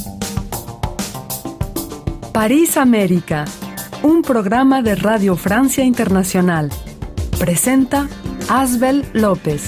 París América, un programa de Radio Francia Internacional. Presenta Asbel López.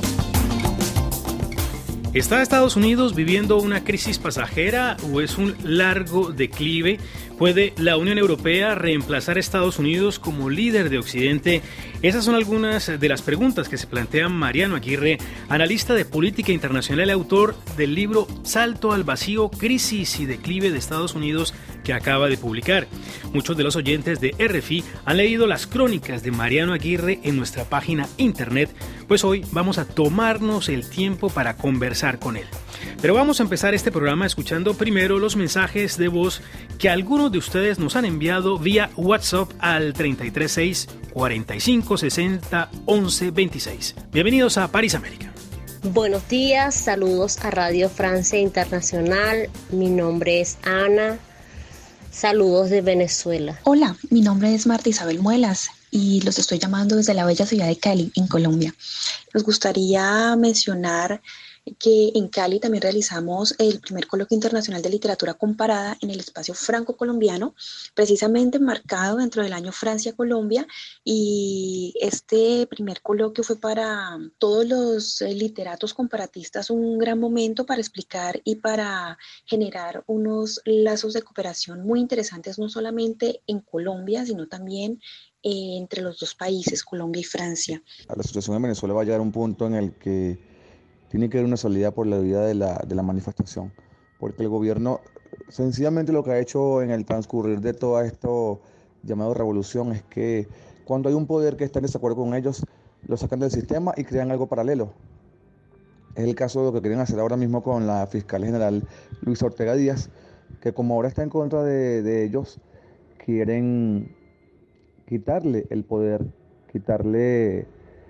¿Está Estados Unidos viviendo una crisis pasajera o es un largo declive? ¿Puede la Unión Europea reemplazar a Estados Unidos como líder de Occidente? Esas son algunas de las preguntas que se plantea Mariano Aguirre, analista de política internacional y autor del libro Salto al vacío, crisis y declive de Estados Unidos, que acaba de publicar. Muchos de los oyentes de RFI han leído las crónicas de Mariano Aguirre en nuestra página internet, pues hoy vamos a tomarnos el tiempo para conversar con él. Pero vamos a empezar este programa escuchando primero los mensajes de voz que algunos de ustedes nos han enviado vía WhatsApp al 336 45 60 11 26. Bienvenidos a París América. Buenos días, saludos a Radio Francia Internacional. Mi nombre es Ana. Saludos de Venezuela. Hola, mi nombre es Marta Isabel Muelas y los estoy llamando desde la bella ciudad de Cali, en Colombia. Nos gustaría mencionar que en Cali también realizamos el primer coloquio internacional de literatura comparada en el espacio franco-colombiano, precisamente marcado dentro del año Francia-Colombia, y este primer coloquio fue para todos los literatos comparatistas un gran momento para explicar y para generar unos lazos de cooperación muy interesantes, no solamente en Colombia, sino también entre los dos países, Colombia y Francia. La situación en Venezuela va a llegar a un punto en el que tiene que haber una salida por la vía de la manifestación, porque el gobierno sencillamente lo que ha hecho en el transcurrir de todo esto llamado revolución es que cuando hay un poder que está en desacuerdo con ellos, lo sacan del sistema y crean algo paralelo. Es el caso de lo que quieren hacer ahora mismo con la fiscal general Luisa Ortega Díaz, que como ahora está en contra de ellos, quieren quitarle el poder, quitarle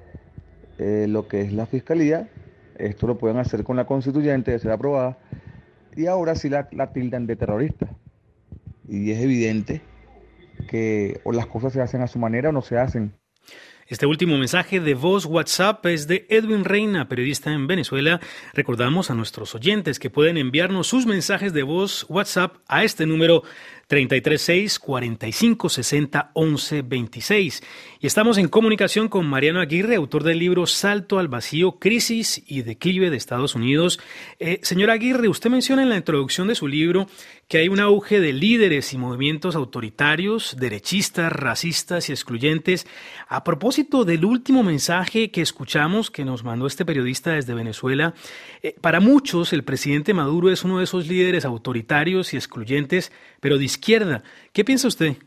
lo que es la fiscalía. Esto lo pueden hacer con la constituyente de ser aprobada y ahora sí la tildan de terrorista. Y es evidente que o las cosas se hacen a su manera o no se hacen. Este último mensaje de voz WhatsApp es de Edwin Reina, periodista en Venezuela. Recordamos a nuestros oyentes que pueden enviarnos sus mensajes de voz WhatsApp a este número 336 45 60 11 26. Y estamos en comunicación con Mariano Aguirre, autor del libro Salto al vacío, crisis y declive de Estados Unidos. Señor Aguirre, usted menciona en la introducción de su libro que hay un auge de líderes y movimientos autoritarios, derechistas, racistas y excluyentes. A propósito del último mensaje que escuchamos, que nos mandó este periodista desde Venezuela, para muchos el presidente Maduro es uno de esos líderes autoritarios y excluyentes, pero de izquierda. ¿Qué piensa usted?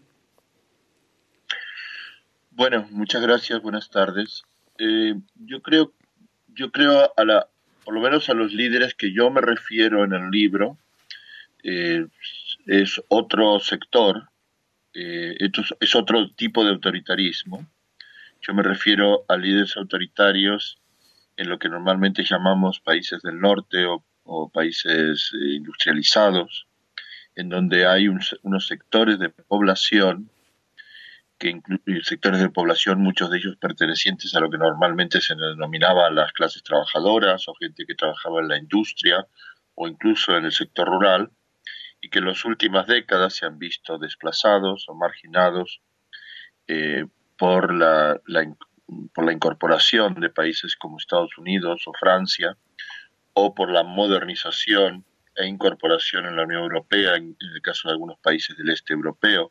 Bueno, muchas gracias, buenas tardes. Yo creo por lo menos a los líderes que yo me refiero en el libro, es otro sector, es otro tipo de autoritarismo. Yo me refiero a líderes autoritarios en lo que normalmente llamamos países del norte o países industrializados, en donde hay unos sectores de población, muchos de ellos pertenecientes a lo que normalmente se denominaba las clases trabajadoras o gente que trabajaba en la industria o incluso en el sector rural, y que en las últimas décadas se han visto desplazados o marginados por la incorporación de países como Estados Unidos o Francia, o por la modernización e incorporación en la Unión Europea, en el caso de algunos países del este europeo,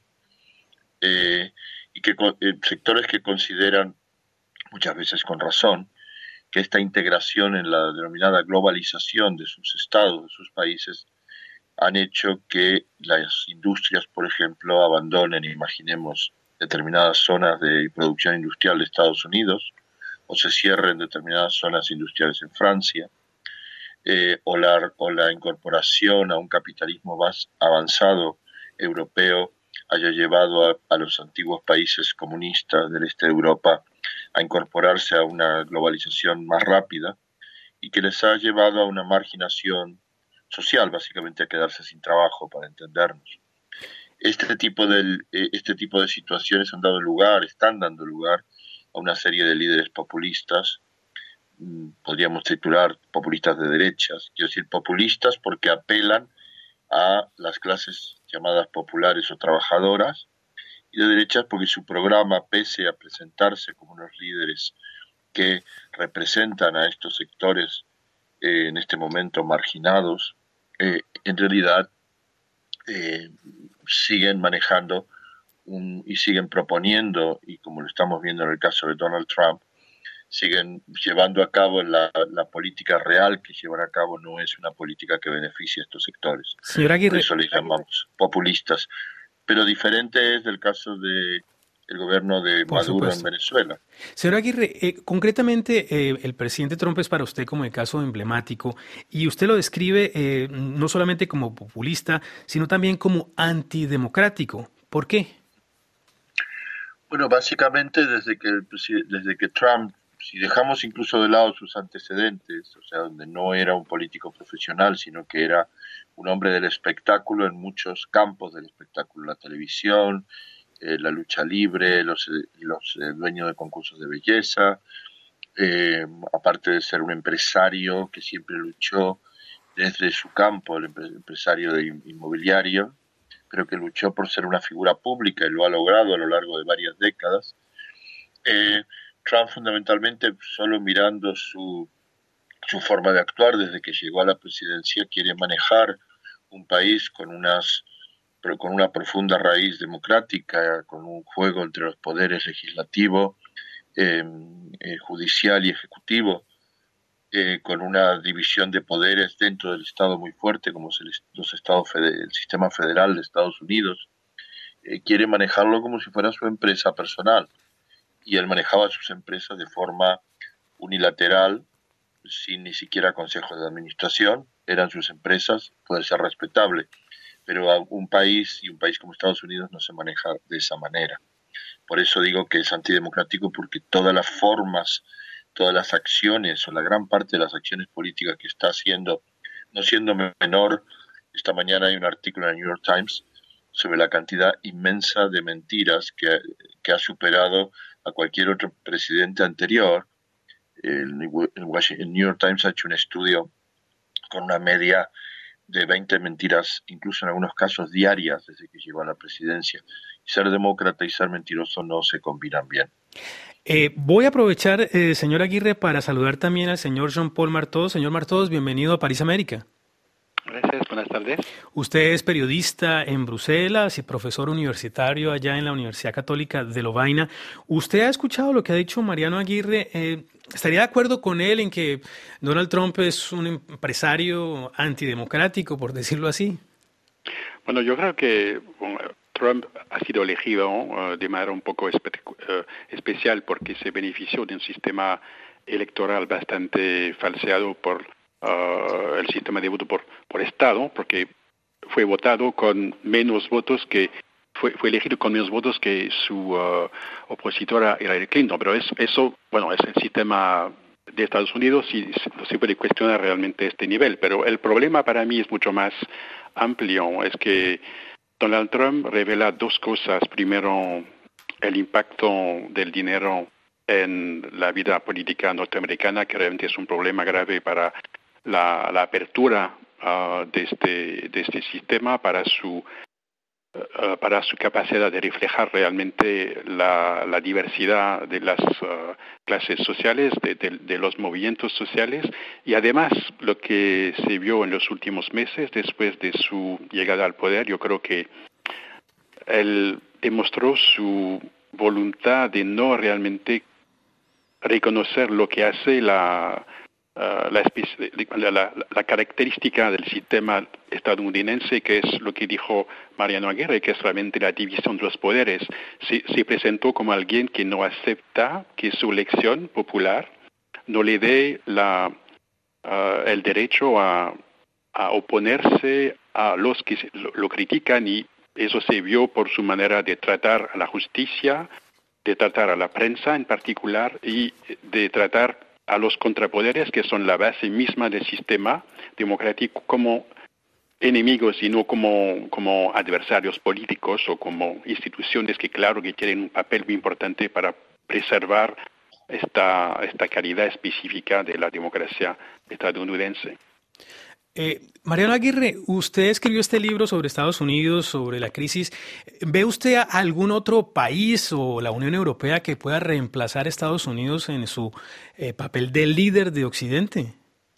y que sectores que consideran, muchas veces con razón, que esta integración en la denominada globalización de sus estados, de sus países, han hecho que las industrias, por ejemplo, abandonen, imaginemos, determinadas zonas de producción industrial de Estados Unidos, o se cierren determinadas zonas industriales en Francia, o la incorporación a un capitalismo más avanzado europeo haya llevado a los antiguos países comunistas del este de Europa a incorporarse a una globalización más rápida y que les ha llevado a una marginación social, básicamente a quedarse sin trabajo, para entendernos. Este tipo de situaciones están dando lugar a una serie de líderes populistas, podríamos titular populistas de derechas, quiero decir populistas porque apelan a las clases llamadas populares o trabajadoras, y de derechas porque su programa, pese a presentarse como unos líderes que representan a estos sectores en este momento marginados, en realidad siguen manejando y siguen proponiendo, y como lo estamos viendo en el caso de Donald Trump, siguen llevando a cabo la política real que llevan a cabo no es una política que beneficie a estos sectores. Señora Aguirre, por eso les llamamos populistas. Pero diferente es del caso de el gobierno de Maduro en Venezuela. Señora Aguirre, concretamente el presidente Trump es para usted como el caso emblemático y usted lo describe no solamente como populista, sino también como antidemocrático. ¿Por qué? Bueno, básicamente desde que Trump, si dejamos incluso de lado sus antecedentes, o sea, donde no era un político profesional, sino que era un hombre del espectáculo en muchos campos del espectáculo, la televisión, la lucha libre, los dueños de concursos de belleza, aparte de ser un empresario que siempre luchó desde su campo, el empresario inmobiliario, pero que luchó por ser una figura pública y lo ha logrado a lo largo de varias décadas. Trump fundamentalmente, solo mirando su forma de actuar desde que llegó a la presidencia, quiere manejar un país con una profunda raíz democrática, con un juego entre los poderes legislativo, judicial y ejecutivo, con una división de poderes dentro del Estado muy fuerte, como es el sistema federal de Estados Unidos. Quiere manejarlo como si fuera su empresa personal, y él manejaba sus empresas de forma unilateral, sin ni siquiera consejos de administración. Eran sus empresas, puede ser respetable, pero un país como Estados Unidos no se maneja de esa manera. Por eso digo que es antidemocrático, porque todas las formas, todas las acciones, o la gran parte de las acciones políticas que está haciendo, no siendo menor, esta mañana hay un artículo en el New York Times sobre la cantidad inmensa de mentiras que ha superado a cualquier otro presidente anterior. El New York Times ha hecho un estudio con una media de 20 mentiras, incluso en algunos casos diarias, desde que llegó a la presidencia. Y ser demócrata y ser mentiroso no se combinan bien. Voy a aprovechar, señor Aguirre, para saludar también al señor Jean-Paul Martos. Señor Martos, bienvenido a París, América. Gracias, buenas tardes. Usted es periodista en Bruselas y profesor universitario allá en la Universidad Católica de Lovaina. ¿Usted ha escuchado lo que ha dicho Mariano Aguirre? ¿Estaría de acuerdo con él en que Donald Trump es un empresario antidemocrático, por decirlo así? Bueno, yo creo que Trump ha sido elegido de manera un poco especial porque se benefició de un sistema electoral bastante falseado por el sistema de voto por estado, porque fue votado con menos votos fue elegido con menos votos que su opositora Hillary Clinton, pero eso, bueno, es el sistema de Estados Unidos y no se puede cuestionar realmente este nivel, pero el problema para mí es mucho más amplio, es que Donald Trump revela dos cosas. Primero, el impacto del dinero en la vida política norteamericana, que realmente es un problema grave para la apertura de este sistema, para su capacidad de reflejar realmente la diversidad de las clases sociales, de los movimientos sociales, y además lo que se vio en los últimos meses después de su llegada al poder, yo creo que él demostró su voluntad de no realmente reconocer lo que hace la característica del sistema estadounidense, que es lo que dijo Mariano Aguirre, que es realmente la división de los poderes. Se presentó como alguien que no acepta que su elección popular no le dé el derecho a oponerse a los que lo critican, y eso se vio por su manera de tratar a la justicia, de tratar a la prensa en particular, y de tratar a los contrapoderes, que son la base misma del sistema democrático, como enemigos y no como adversarios políticos o como instituciones que claro que tienen un papel muy importante para preservar esta calidad específica de la democracia estadounidense. Mariano Aguirre, usted escribió este libro sobre Estados Unidos, sobre la crisis. ¿Ve usted a algún otro país o la Unión Europea que pueda reemplazar a Estados Unidos en su papel de líder de Occidente?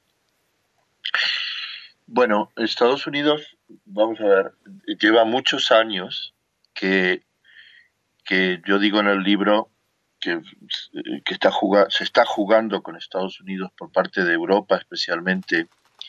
Bueno, Estados Unidos, vamos a ver, lleva muchos años que yo digo en el libro que se está jugando con Estados Unidos por parte de Europa, especialmente.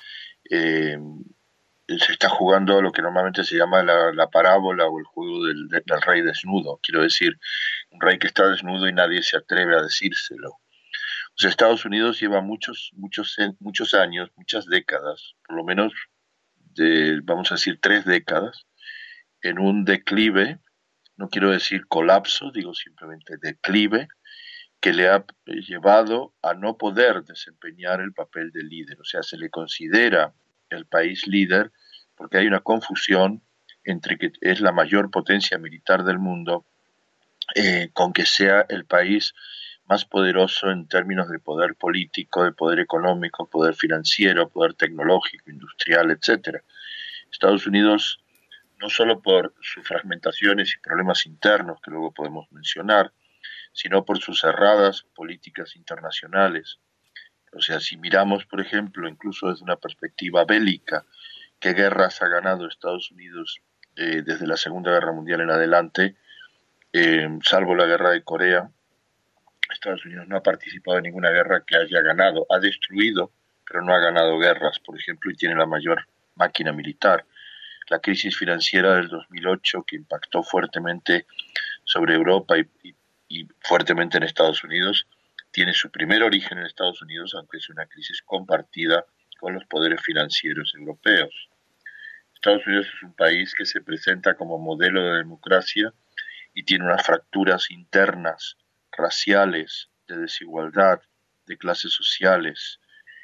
Se está jugando lo que normalmente se llama la parábola o el juego del rey desnudo. Quiero decir, un rey que está desnudo y nadie se atreve a decírselo. O sea, Estados Unidos lleva muchos años, muchas décadas, por lo menos, vamos a decir 3 décadas, en un declive, no quiero decir colapso, digo simplemente declive, que le ha llevado a no poder desempeñar el papel de líder. O sea, se le considera el país líder porque hay una confusión entre que es la mayor potencia militar del mundo con que sea el país más poderoso en términos de poder político, de poder económico, poder financiero, poder tecnológico, industrial, etcétera. Estados Unidos, no solo por sus fragmentaciones y problemas internos que luego podemos mencionar, sino por sus cerradas políticas internacionales. O sea, si miramos, por ejemplo, incluso desde una perspectiva bélica, qué guerras ha ganado Estados Unidos desde la Segunda Guerra Mundial en adelante, salvo la guerra de Corea, Estados Unidos no ha participado en ninguna guerra que haya ganado. Ha destruido, pero no ha ganado guerras, por ejemplo, y tiene la mayor máquina militar. La crisis financiera del 2008, que impactó fuertemente sobre Europa y fuertemente en Estados Unidos, tiene su primer origen en Estados Unidos, aunque es una crisis compartida con los poderes financieros europeos. Estados Unidos es un país que se presenta como modelo de democracia y tiene unas fracturas internas, raciales, de desigualdad, de clases sociales,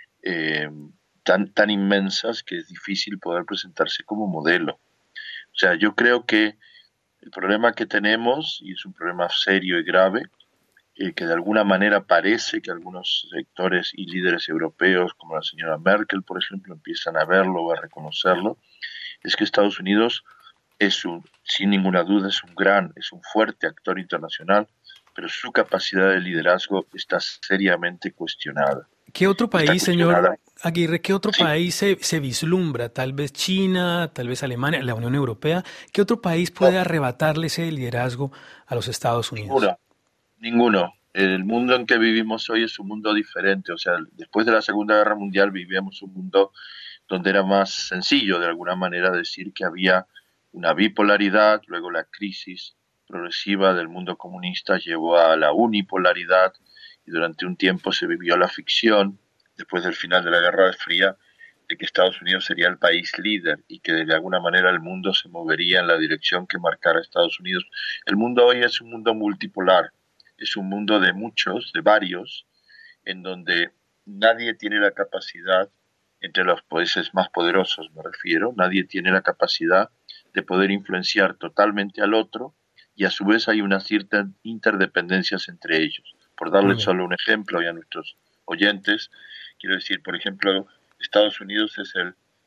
tan inmensas que es difícil poder presentarse como modelo. O sea, yo creo que el problema que tenemos, y es un problema serio y grave, que de alguna manera parece que algunos sectores y líderes europeos, como la señora Merkel, por ejemplo, empiezan a verlo o a reconocerlo, es que Estados Unidos sin ninguna duda, es un fuerte actor internacional, pero su capacidad de liderazgo está seriamente cuestionada. ¿Qué otro país, señor Aguirre, qué otro país se vislumbra? Tal vez China, tal vez Alemania, la Unión Europea. ¿Qué otro país puede arrebatarle ese liderazgo a los Estados Unidos? Ninguno. El mundo en que vivimos hoy es un mundo diferente. O sea, después de la Segunda Guerra Mundial vivíamos un mundo donde era más sencillo, de alguna manera, decir que había una bipolaridad, luego la crisis progresiva del mundo comunista llevó a la unipolaridad y durante un tiempo se vivió la ficción, después del final de la Guerra Fría, de que Estados Unidos sería el país líder y que de alguna manera el mundo se movería en la dirección que marcara Estados Unidos. El mundo hoy es un mundo multipolar, es un mundo de muchos, de varios, en donde nadie tiene la capacidad, entre los países más poderosos me refiero, nadie tiene la capacidad de poder influenciar totalmente al otro, y a su vez hay unas ciertas interdependencias entre ellos. Por darles solo un ejemplo y a nuestros oyentes, quiero decir, por ejemplo, Estados Unidos es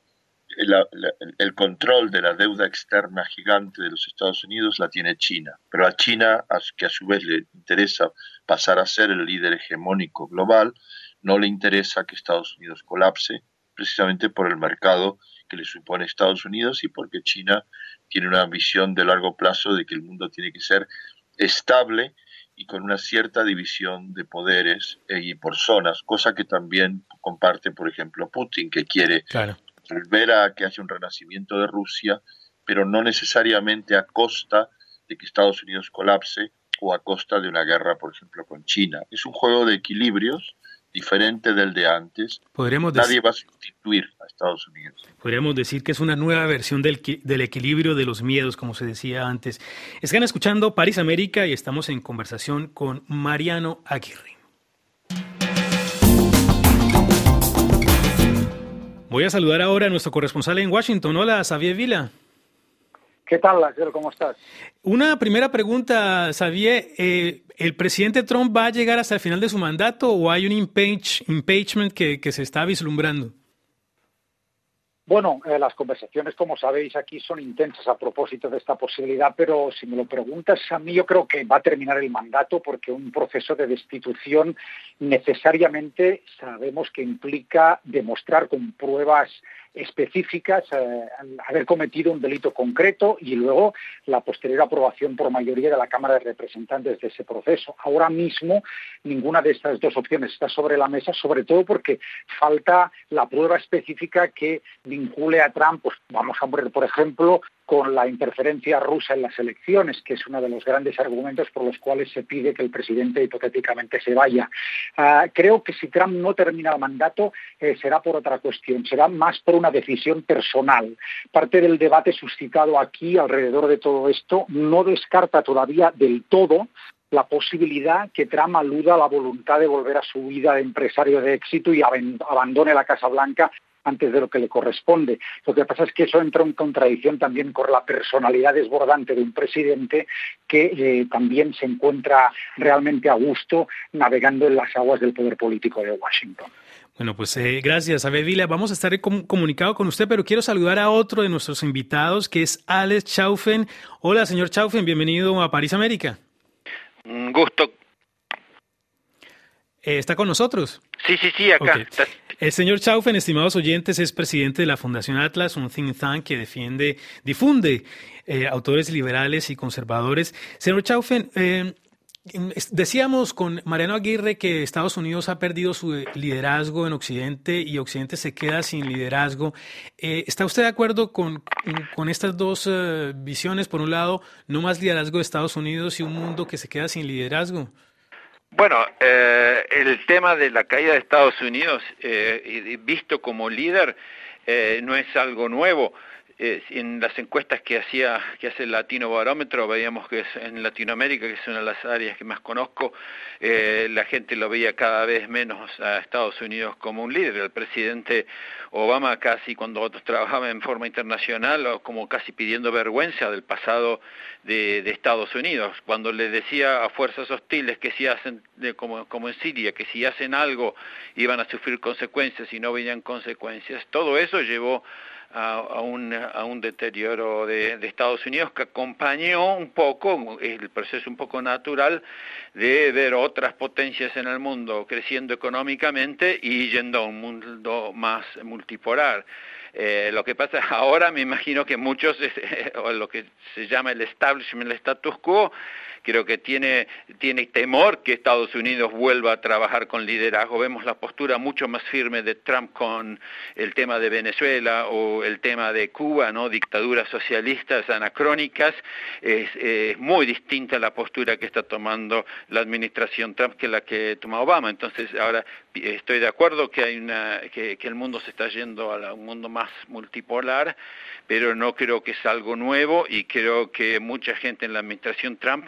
el control de la deuda externa gigante de los Estados Unidos la tiene China, pero a China, que a su vez le interesa pasar a ser el líder hegemónico global, no le interesa que Estados Unidos colapse, precisamente por el mercado que le supone Estados Unidos y porque China tiene una visión de largo plazo de que el mundo tiene que ser estable y con una cierta división de poderes y por zonas, cosa que también comparte, por ejemplo, Putin, que quiere volver a que haya un renacimiento de Rusia, pero no necesariamente a costa de que Estados Unidos colapse o a costa de una guerra, por ejemplo, con China. Es un juego de equilibrios diferente del de antes. Nadie va a sustituir a Estados Unidos. Podríamos decir que es una nueva versión del equilibrio de los miedos, como se decía antes. Están escuchando París América y estamos en conversación con Mariano Aguirre. Voy a saludar ahora a nuestro corresponsal en Washington. Hola, Xavier Vila. ¿Qué tal, Lázaro? ¿Cómo estás? Una primera pregunta, Xavier. ¿El presidente Trump va a llegar hasta el final de su mandato o hay un impeachment que se está vislumbrando? Bueno, las conversaciones, como sabéis, aquí son intensas a propósito de esta posibilidad, pero si me lo preguntas a mí, yo creo que va a terminar el mandato porque un proceso de destitución necesariamente sabemos que implica demostrar con pruebas específicas haber cometido un delito concreto y luego la posterior aprobación por mayoría de la Cámara de Representantes de ese proceso. Ahora mismo ninguna de estas dos opciones está sobre la mesa, sobre todo porque falta la prueba específica que vincule a Trump, pues vamos a poner, por ejemplo, con la interferencia rusa en las elecciones, que es uno de los grandes argumentos por los cuales se pide que el presidente hipotéticamente se vaya. Creo que si Trump no termina el mandato será por otra cuestión, será más por una decisión personal. Parte del debate suscitado aquí alrededor de todo esto no descarta todavía del todo la posibilidad que Trump aluda a la voluntad de volver a su vida de empresario de éxito y abandone la Casa Blanca antes de lo que le corresponde. Lo que pasa es que eso entra en contradicción también con la personalidad desbordante de un presidente que también se encuentra realmente a gusto navegando en las aguas del poder político de Washington. Bueno, pues gracias, Abel Vila. Vamos a estar comunicado con usted, pero quiero saludar a otro de nuestros invitados, que es Alex Chaufen. Hola, señor Chaufen, bienvenido a París, América. Un gusto. ¿Está con nosotros? Sí, acá. Okay. El señor Chaufen, estimados oyentes, es presidente de la Fundación Atlas, un think tank que difunde autores liberales y conservadores. Señor Chaufen, decíamos con Mariano Aguirre que Estados Unidos ha perdido su liderazgo en Occidente y Occidente se queda sin liderazgo. ¿Está usted de acuerdo con estas dos visiones? Por un lado, no más liderazgo de Estados Unidos y un mundo que se queda sin liderazgo. Bueno, el tema de la caída de Estados Unidos, visto como líder, no es algo nuevo. En las encuestas que hace el Latino Barómetro, veíamos que en Latinoamérica, que es una de las áreas que más conozco, la gente lo veía cada vez menos a Estados Unidos como un líder. El presidente Obama casi, cuando trabajaba en forma internacional, como casi pidiendo vergüenza del pasado de Estados Unidos, cuando le decía a fuerzas hostiles que si hacen, como en Siria, que si hacen algo iban a sufrir consecuencias y no veían consecuencias. Todo eso llevó a un deterioro de Estados Unidos que acompañó un poco el proceso un poco natural de ver otras potencias en el mundo creciendo económicamente y yendo a un mundo más multipolar. Lo que pasa ahora, me imagino que muchos, o lo que se llama el establishment, el status quo, creo que tiene temor que Estados Unidos vuelva a trabajar con liderazgo. Vemos la postura mucho más firme de Trump con el tema de Venezuela o el tema de Cuba, ¿no? Dictaduras socialistas anacrónicas. Es muy distinta la postura que está tomando la administración Trump que la que toma Obama. Entonces, ahora estoy de acuerdo que el mundo se está yendo a un mundo más multipolar, pero no creo que es algo nuevo y creo que mucha gente en la administración Trump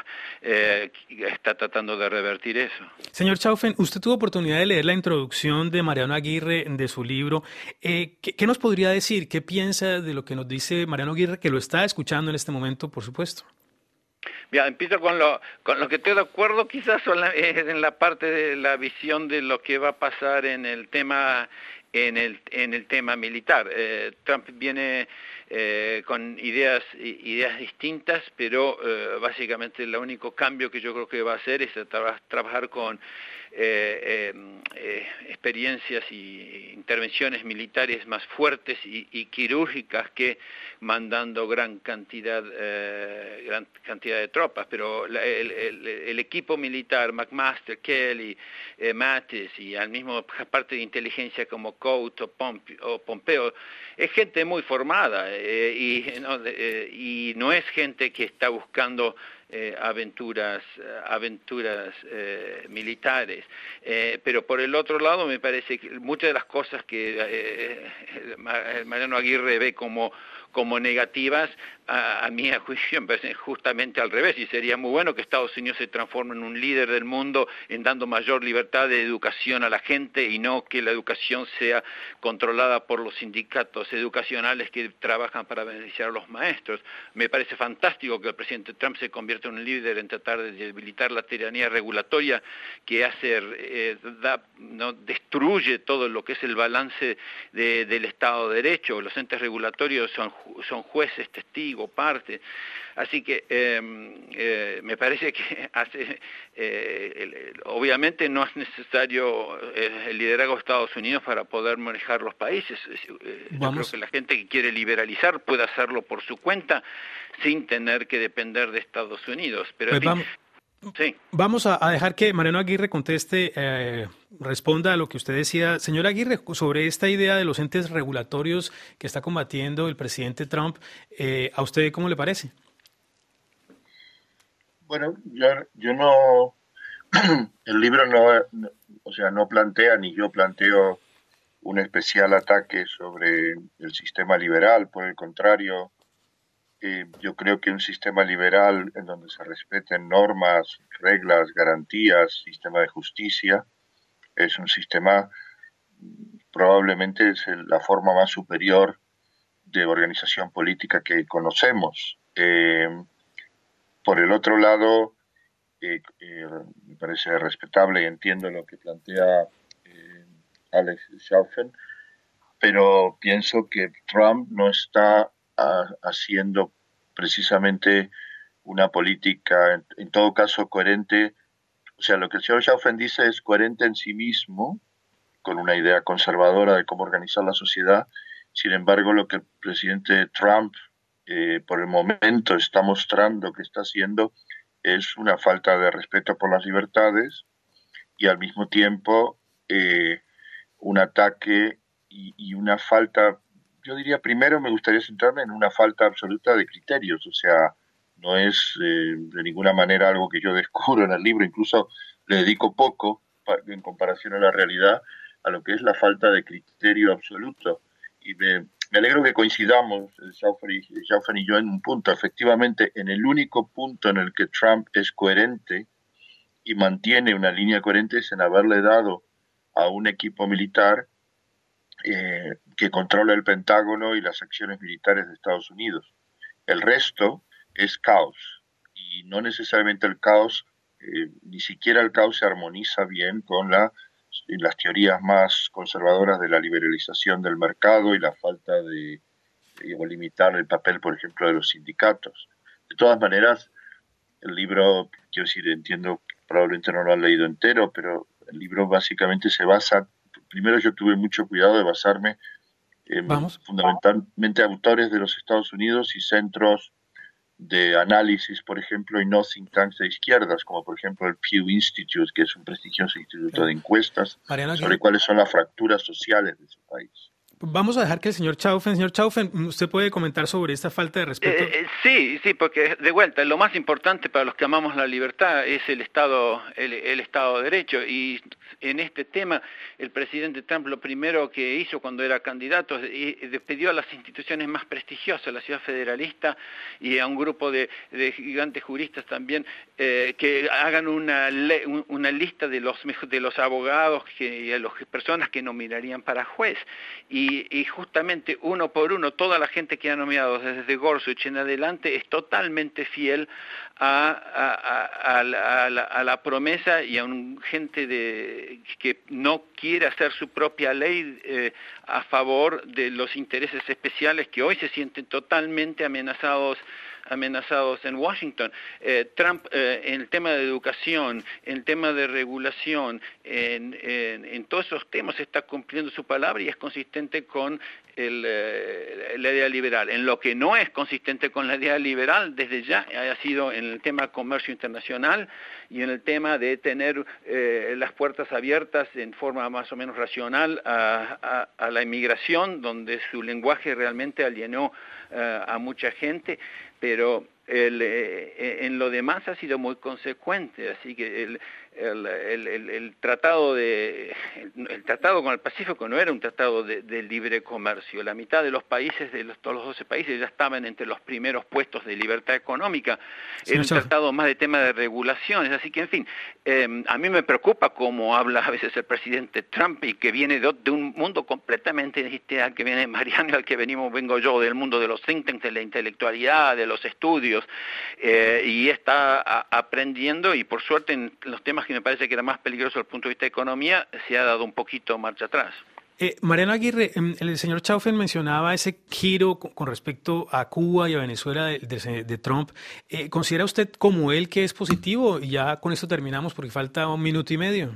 está tratando de revertir eso. Señor Chaufen, usted tuvo oportunidad de leer la introducción de Mariano Aguirre de su libro. ¿Qué nos podría decir? ¿Qué piensa de lo que nos dice Mariano Aguirre, que lo está escuchando en este momento, por supuesto? Mira, empiezo con lo que estoy de acuerdo, quizás en la parte de la visión de lo que va a pasar en el tema militar. Trump viene con ideas distintas, pero básicamente el único cambio que yo creo que va a hacer es trabajar con experiencias y intervenciones militares más fuertes y quirúrgicas que mandando gran cantidad de tropas. Pero el equipo militar, McMaster, Kelly, Mattis y al mismo parte de inteligencia como Coates o Pompeo, es gente muy formada y no es gente que está buscando aventuras militares, pero por el otro lado me parece que muchas de las cosas que Mariano Aguirre ve como como negativas, a mi juicio me parece justamente al revés, y sería muy bueno que Estados Unidos se transforme en un líder del mundo en dando mayor libertad de educación a la gente y no que la educación sea controlada por los sindicatos educacionales que trabajan para beneficiar a los maestros. Me parece fantástico que el presidente Trump se convierta en un líder en tratar de debilitar la tiranía regulatoria que destruye todo lo que es el balance del Estado de Derecho. Los entes regulatorios son jueces, testigos, parte. Así que me parece que obviamente no es necesario el liderazgo de Estados Unidos para poder manejar los países. Yo creo que la gente que quiere liberalizar puede hacerlo por su cuenta sin tener que depender de Estados Unidos. Pero sí. Vamos a dejar que Mariano Aguirre conteste, responda a lo que usted decía. Señor Aguirre, sobre esta idea de los entes regulatorios que está combatiendo el presidente Trump, ¿a usted cómo le parece? Bueno, yo no, el libro no plantea, ni yo planteo un especial ataque sobre el sistema liberal. Por el contrario, yo creo que un sistema liberal en donde se respeten normas, reglas, garantías, sistema de justicia, es un sistema, probablemente es la forma más superior de organización política que conocemos. Por el otro lado, me parece respetable y entiendo lo que plantea Alex Schaufen, pero pienso que Trump no está haciendo precisamente una política, en todo caso, coherente. O sea, lo que el señor Schaufen dice es coherente en sí mismo, con una idea conservadora de cómo organizar la sociedad. Sin embargo, lo que el presidente Trump por el momento está mostrando que está haciendo es una falta de respeto por las libertades y al mismo tiempo un ataque y una falta. Yo diría, primero me gustaría centrarme en una falta absoluta de criterios, o sea, no es de ninguna manera algo que yo descubro en el libro, incluso le dedico poco en comparación a la realidad, a lo que es la falta de criterio absoluto. Y me alegro que coincidamos, Schaufen y yo, en un punto, efectivamente, en el único punto en el que Trump es coherente y mantiene una línea coherente es en haberle dado a un equipo militar que controla el Pentágono y las acciones militares de Estados Unidos. El resto es caos, y no necesariamente el caos, ni siquiera el caos se armoniza bien con las teorías más conservadoras de la liberalización del mercado y la falta de limitar el papel, por ejemplo, de los sindicatos. De todas maneras, el libro, quiero decir, entiendo que probablemente no lo han leído entero, pero el libro básicamente se basa. Primero, yo tuve mucho cuidado de basarme en fundamentalmente autores de los Estados Unidos y centros de análisis, por ejemplo, y no think tanks de izquierdas, como por ejemplo el Pew Institute, que es un prestigioso instituto de encuestas sobre cuáles son las fracturas sociales de su país. Vamos a dejar que el señor Schaufen, ¿usted puede comentar sobre esta falta de respeto? Sí, porque de vuelta, lo más importante para los que amamos la libertad es el Estado de Derecho, y en este tema el presidente Trump lo primero que hizo cuando era candidato es despidió a las instituciones más prestigiosas, la Ciudad Federalista y a un grupo de gigantes juristas también, que hagan una lista de los abogados y a las personas que nominarían para juez. Y justamente uno por uno, toda la gente que ha nominado desde Gorsuch en adelante es totalmente fiel a la promesa y a gente que no quiere hacer su propia ley a favor de los intereses especiales que hoy se sienten totalmente amenazados en Washington. Trump en el tema de educación, en el tema de regulación, en todos esos temas está cumpliendo su palabra y es consistente con la idea liberal. En lo que no es consistente con la idea liberal desde ya ha sido en el tema de comercio internacional y en el tema de tener las puertas abiertas en forma más o menos racional a la inmigración, donde su lenguaje realmente alienó a mucha gente. Pero en lo demás ha sido muy consecuente, así que el tratado con el Pacífico no era un tratado de libre comercio. La mitad de los países, todos los 12 países, ya estaban entre los primeros puestos de libertad económica. Era un tratado más de tema de regulaciones, así que en fin, a mí me preocupa cómo habla a veces el presidente Trump, y que viene de un mundo completamente distinto al que viene Mariano, al que vengo yo, del mundo de los think tanks, de la intelectualidad, de los estudios, y está aprendiendo, y por suerte en los temas que me parece que era más peligroso desde el punto de vista de economía, se ha dado un poquito marcha atrás. Mariano Aguirre, el señor Chaufen mencionaba ese giro con respecto a Cuba y a Venezuela de Trump. ¿Considera usted como él que es positivo? Y ya con esto terminamos porque falta 1 minuto y medio.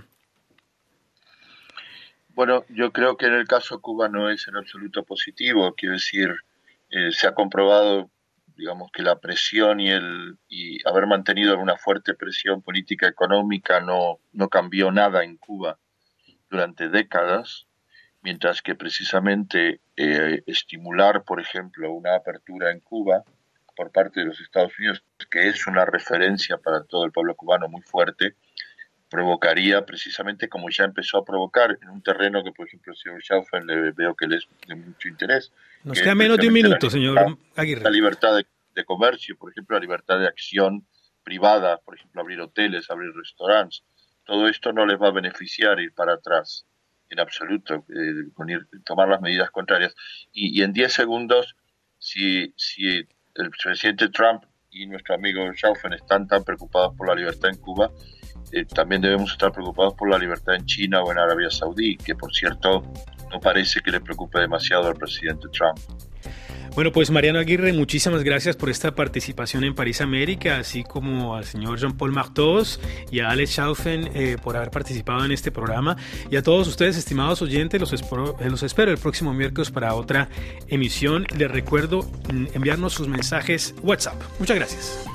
Bueno, yo creo que en el caso de Cuba no es en absoluto positivo. Quiero decir, se ha comprobado, digamos, que la presión y haber mantenido una fuerte presión política económica no cambió nada en Cuba durante décadas, mientras que precisamente estimular, por ejemplo, una apertura en Cuba por parte de los Estados Unidos, que es una referencia para todo el pueblo cubano muy fuerte, provocaría precisamente, como ya empezó a provocar, en un terreno que, por ejemplo, el señor Schaufen le veo que le es de mucho interés. Nos queda menos de un minuto, señor Aguirre. La libertad de comercio, por ejemplo, la libertad de acción privada, por ejemplo, abrir hoteles, abrir restaurantes. Todo esto no les va a beneficiar ir para atrás, en absoluto, tomar las medidas contrarias. Y en 10 segundos, si el presidente Trump y nuestro amigo Schaufen están tan preocupados por la libertad en Cuba, también debemos estar preocupados por la libertad en China o en Arabia Saudí, que por cierto no parece que le preocupe demasiado al presidente Trump. Bueno, pues Mariano Aguirre, muchísimas gracias por esta participación en París América, así como al señor Jean-Paul Martos y a Alex Schaufen por haber participado en este programa. Y a todos ustedes, estimados oyentes, los espero el próximo miércoles para otra emisión. Les recuerdo enviarnos sus mensajes WhatsApp. Muchas gracias.